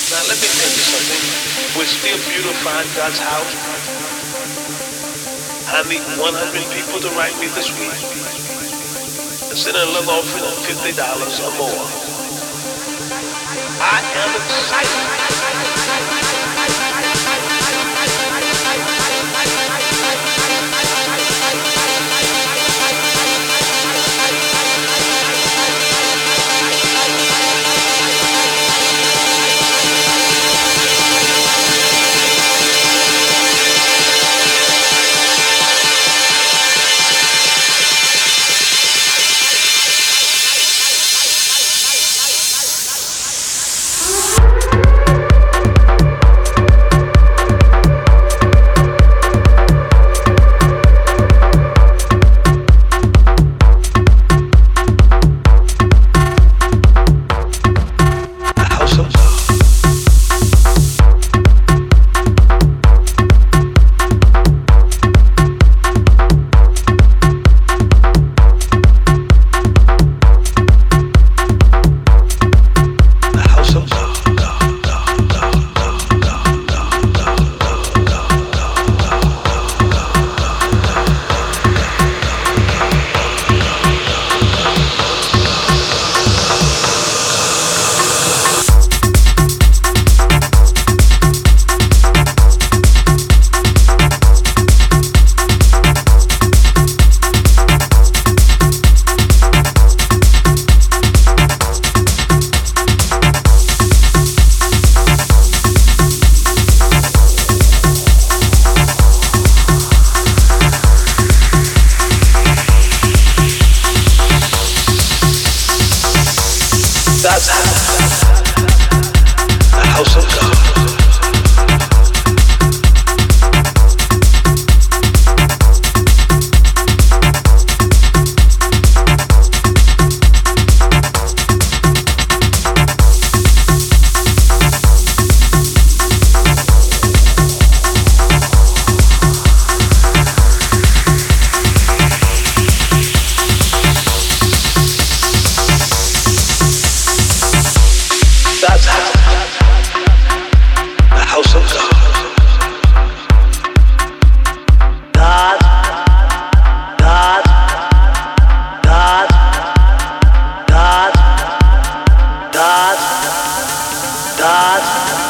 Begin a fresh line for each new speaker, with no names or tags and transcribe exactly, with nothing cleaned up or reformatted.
Now let me tell you something. We're still beautifying God's house. I need one hundred people to write me this week and send a love offering of fifty dollars or more. I am excited. God